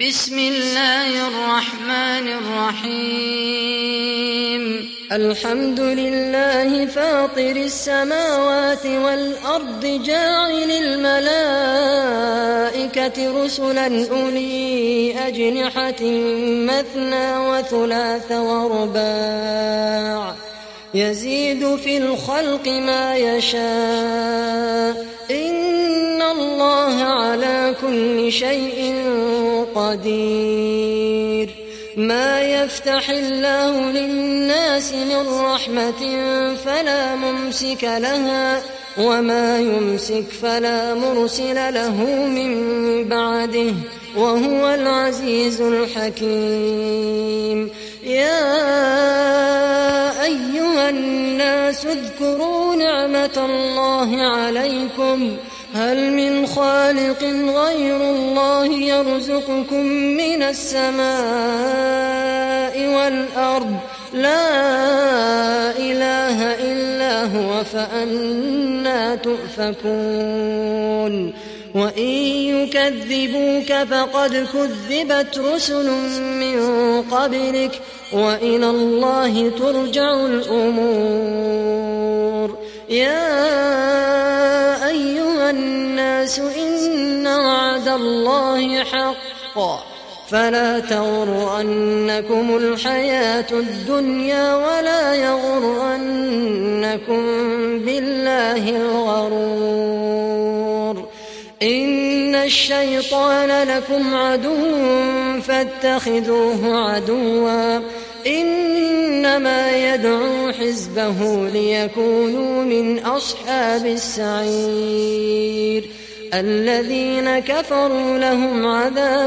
بسم الله الرحمن الرحيم الحمد لله فاطر السماوات والأرض جاعل الملائكة رسلا أولي أجنحة مثنى وثلاث ورباع يزيد في الخلق ما يشاء إن الله على كل شيء قدير. ما يفتح الله للناس من رحمة فلا ممسك لها وما يمسك فلا مرسل له من بعده وهو العزيز الحكيم. يا أيها الناس اذكروا نعمة الله عليكم هل من خالق غير الله يرزقكم من السماء والأرض لا إله إلا هو فأنى تؤفكون. وإن يكذبوك فقد كذبت رسل من قبلك وإلى الله ترجع الأمور. يا أيها الناس إن وعد الله حق فلا تغرنكم الحياة الدنيا ولا يغرنكم بالله الغرور. إن الشيطان لكم عدو فاتخذوه عدوا إنما يدعو حزبه ليكونوا من أصحاب السعير. الذين كفروا لهم عذاب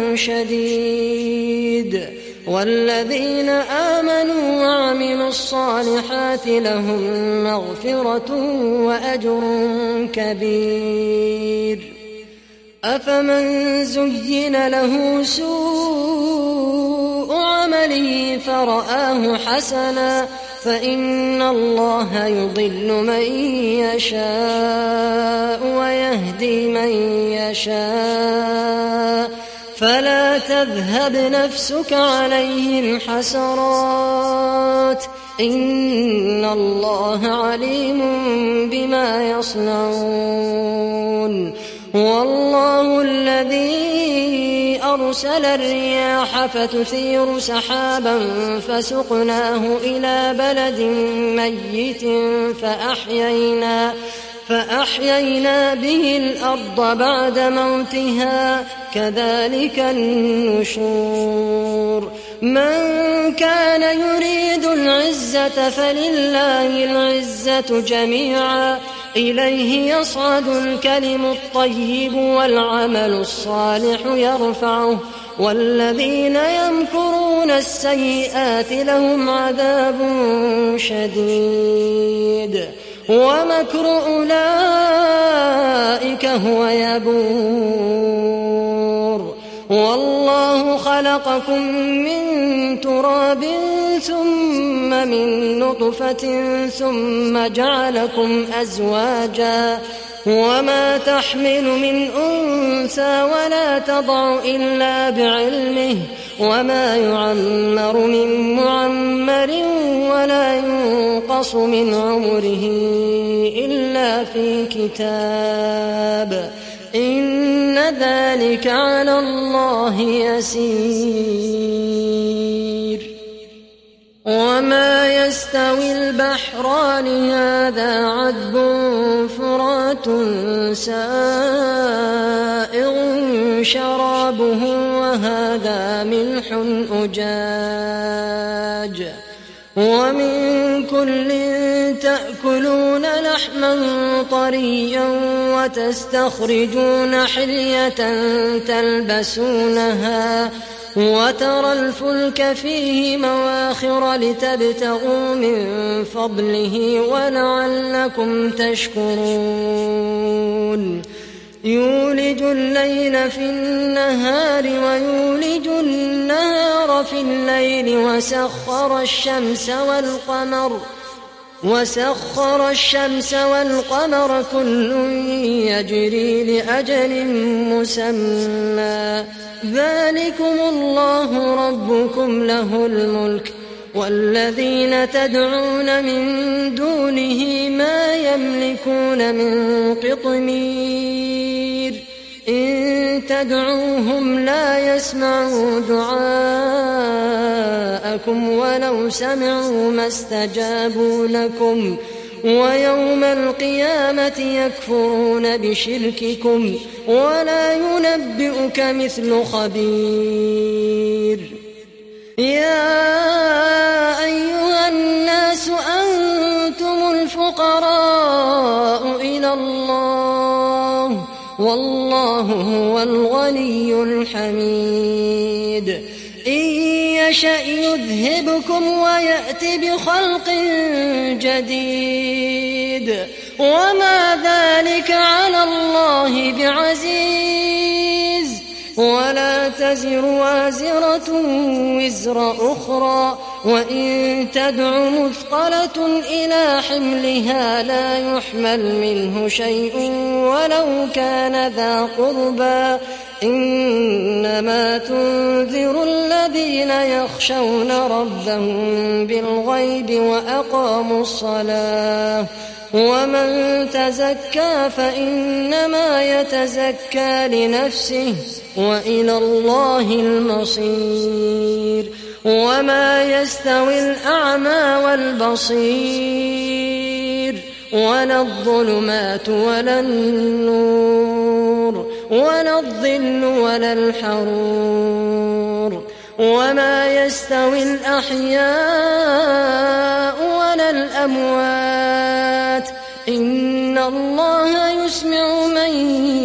شديد والذين آمنوا وعملوا الصالحات لهم مغفرة وأجر كبير. أفمن زين له سوء عمله فرآه حسنا فإن الله يضل من يشاء ويهدي من يشاء فلا تذهب نفسك عليهم حسرات إن الله عليم بما يصنعون. والله الذي أرسل الرياح فتثير سحابا فسقناه إلى بلد ميت فأحيينا به الأرض بعد موتها كذلك النشور. من كان يريد العزة فلله العزة جميعا إليه يصعد الكلم الطيب والعمل الصالح يرفعه والذين يمكرون السيئات لهم عذاب شديد ومكر أولئك هو يبور. والله خلقكم من تراب ثم من نطفة ثم جعلكم أزواجا وما تحمل من أنثى ولا تضع إلا بعلمه وما يعمر من معمر ولا ينقص من عمره إلا في كتاب إن ذلك على الله يسير. وما يستوي البحران هذا عذب فرات سائغ شرابه وهذا ملح أجاج ومن كل تأكلون لحما طريا وتستخرجون حلية تلبسونها وترى الفلك فيه مواخر لتبتغوا من فضله ولعلكم تشكرون. يولج الليل في النهار ويولج النهار في الليل وسخر الشمس والقمر كل يجري لأجل مسمى ذلكم الله ربكم له الملك والذين تدعون من دونه ما يملكون من قطمير إن تدعوهم لا يسمعوا دعاءكم ولو سمعوا ما استجابوا لكم ويوم القيامة يكفرون بشرككم ولا ينبئك مثل خبير يا أيها الناس أنتم الفقراء إلى الله والله هو الغني الحميد إن يشأ يذهبكم ويأت بخلق جديد وما ذلك على الله بعزيز ولا تزر وازرة وزر أخرى وإن تدع مثقلة إلى حملها لا يحمل منه شيء ولو كان ذا قربى إنما تنذر الذين يخشون ربهم بالغيب وأقاموا الصلاة ومن تزكى فإنما يتزكى لنفسه وإلى الله المصير وما يستوي الأعمى والبصير ولا الظلمات ولا النور ولا الظل ولا الحرور وما يستوي الأحياء ولا الأموات إن الله يسمع من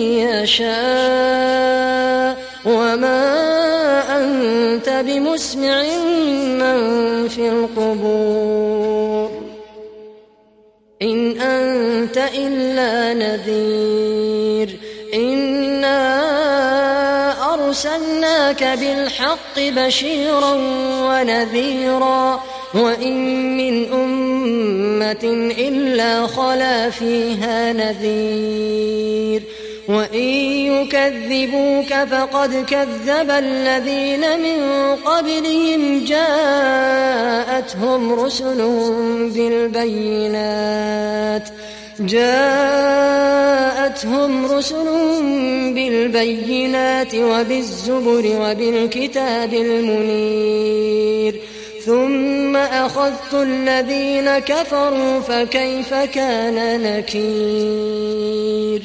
يشاء وما أنت بمسمع من في القبور إن أنت إلا نذير إنا أرسلناك بالحق بشيرا ونذيرا وإن من أمة إلا خلا فيها نذير وإن يكذبوك فقد كذب الذين من قبلهم جاءتهم رسلهم بالبينات وبالزبر وبالكتاب المنير ثم أخذت الذين كفروا فكيف كان نكير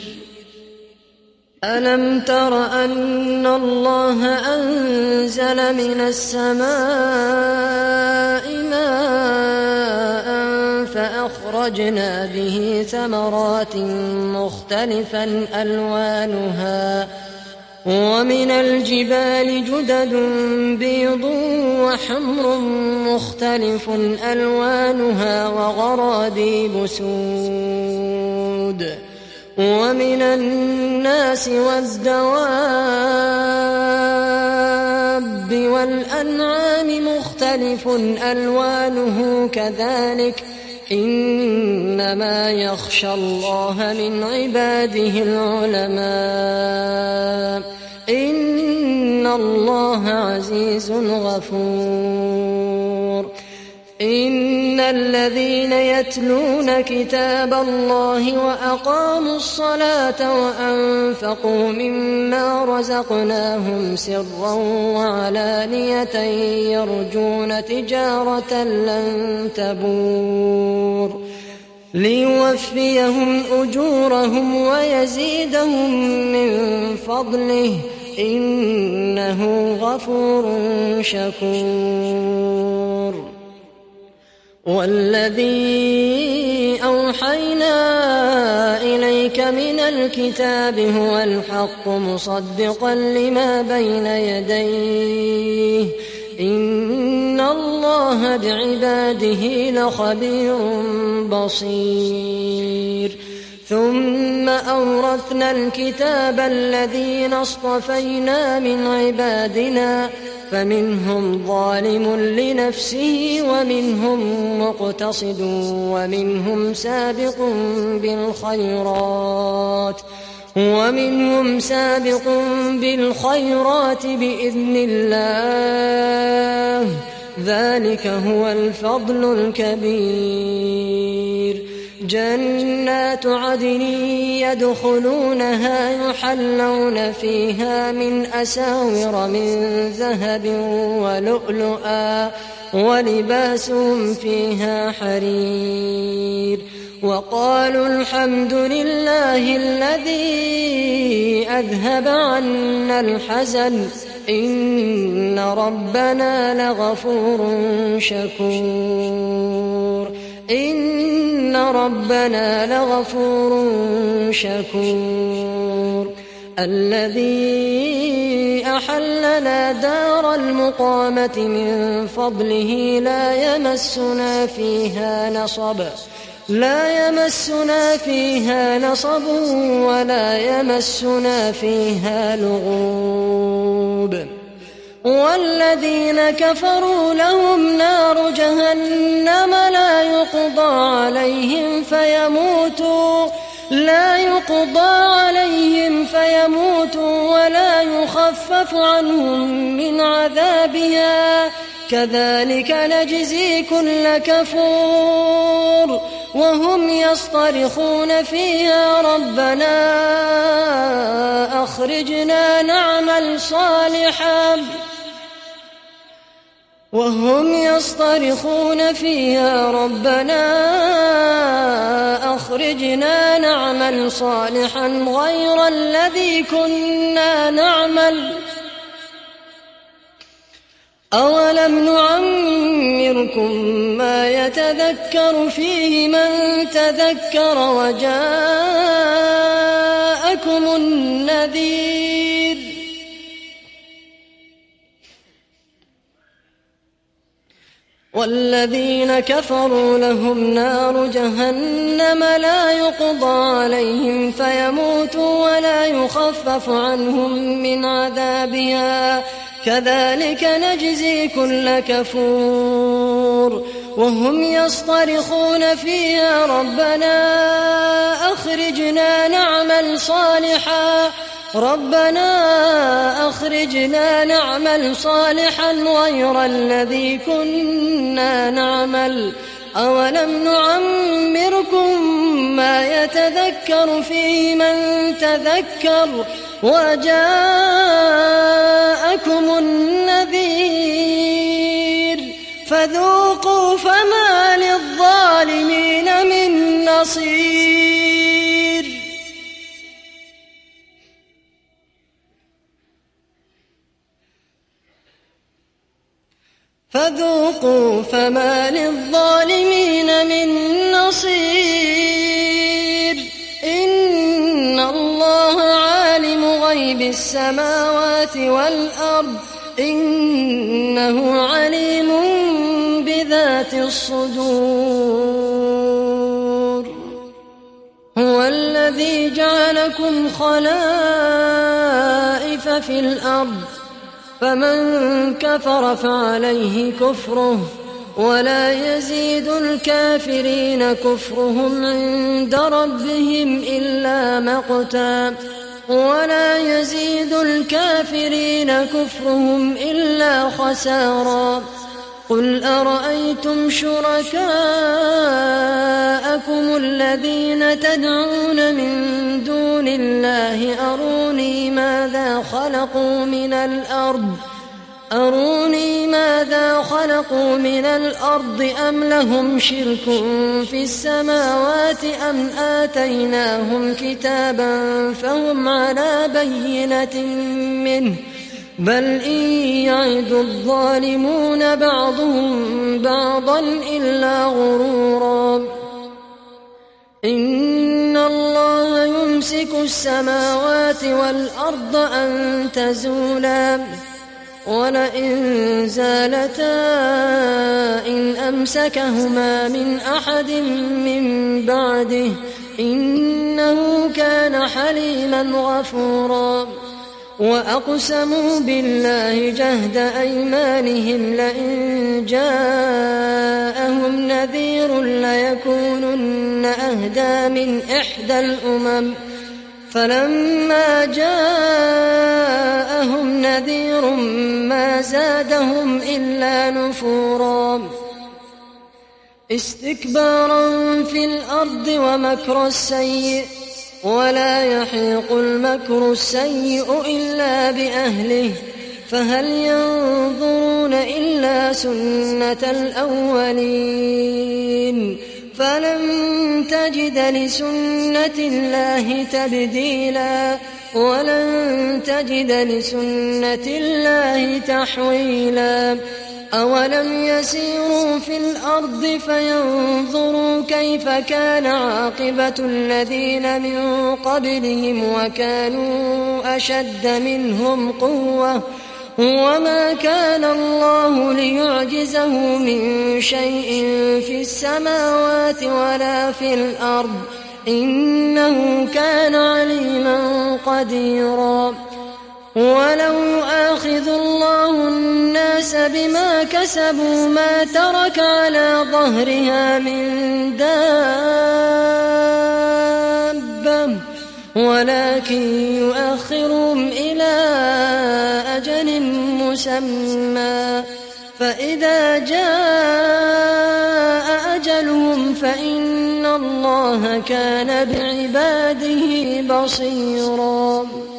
ألم تر أن الله أنزل من السماء ماء فأخرجنا به ثمرات مختلفا ألوانها ومن الجبال جدد بيض وحمر مختلف ألوانها وغرابيب سود ومن الناس والدواب والأنعام مختلف ألوانه كذلك إنما يخشى الله من عباده العلماء إن الله عزيز غفور إن الذين يتلون كتاب الله وأقاموا الصلاة وأنفقوا مما رزقناهم سرا وعلانية يرجون تجارة لن تبور ليوفيهم أجورهم ويزيدهم من فضله إنه غفور شكور والذي أوحينا إليك من الكتاب هو الحق مصدقا لما بين يديه إن الله بعباده لخبير بصير ثم أورثنا الكتاب الذين اصطفينا من عبادنا فمنهم ظالم لنفسه ومنهم مقتصد ومنهم سابق بالخيرات ومنهم سابق بالخيرات بإذن الله ذلك هو الفضل الكبير جنات عدن يدخلونها يحلون فيها من أساور من ذهب ولؤلؤا ولباسهم فيها حرير وقالوا الحمد لله الذي أذهب عنا الحزن إن ربنا لغفور شكور إن ربنا لغفور شكور الذي أحلنا دار المقامة من فضله لا يمسنا فيها نصب ولا يمسنا فيها لغوب والذين كفروا لهم نار جهنم لا يقضى عليهم فيموتوا ولا يخفف عنهم من عذابها كذلك نجزي كل كفور وهم يصطرخون فيها ربنا أخرجنا نعمل صالحا غير الذي كنا نعمل أولم نعمركم ما يتذكر فيه من تذكر وجاءكم النذير والذين كفروا لهم نار جهنم لا يقضى عليهم فيموتوا ولا يخفف عنهم من عذابها كذلك نجزي كل كفور وهم يصطرخون فيها ربنا أخرجنا نعمل صالحا غير الذي كنا نعمل أولم نعمركم ما يتذكر فيه من تذكر وجاءكم النذير فذوقوا فما للظالمين من نصير إن الله عالم غيب السماوات والأرض إنه عليم بذات الصدور هو الذي جعلكم خلائف في الأرض فمن كفر فعليه كفره ولا يزيد الكافرين كفرهم عند ربهم إلا مقتا ولا يزيد الكافرين كفرهم إلا خسارا قل أرأيتم شركاءكم الذين تدعون من دون الله أروني ماذا خلقوا من الأرض أم لهم شرك في السماوات أم آتيناهم كتابا فهم على بينة منه بل إن يعد الظالمون بعضهم بعضا إلا غرورا إن الله يمسك السماوات والأرض أن تزولا ولئن زالتا إن أمسكهما من أحد من بعده إنه كان حليما غفورا وأقسموا بالله جهد أيمانهم لئن جاءهم نذير ليكونن أهدى من إحدى الأمم فلما جاءهم نذير ما زادهم إلا نفورا استكبارا في الأرض ومكر السيء ولا يحيق المكر السيء إلا بأهله فهل ينظرون إلا سنة الأولين فلن تجد لسنة الله تبديلا ولن تجد لسنة الله تحويلا أولم يسيروا في الأرض فينظروا كيف كان عاقبة الذين من قبلهم وكانوا أشد منهم قوة وما كان الله ليعجزه من شيء في السماوات ولا في الأرض إنه كان عليما قديرا ولو يؤاخذ الله الناس بما كسبوا ما ترك على ظهرها من دابة ولكن يؤخرهم إلى أجل مسمى فإذا جاء أجلهم فإن الله كان بعباده بصيرا.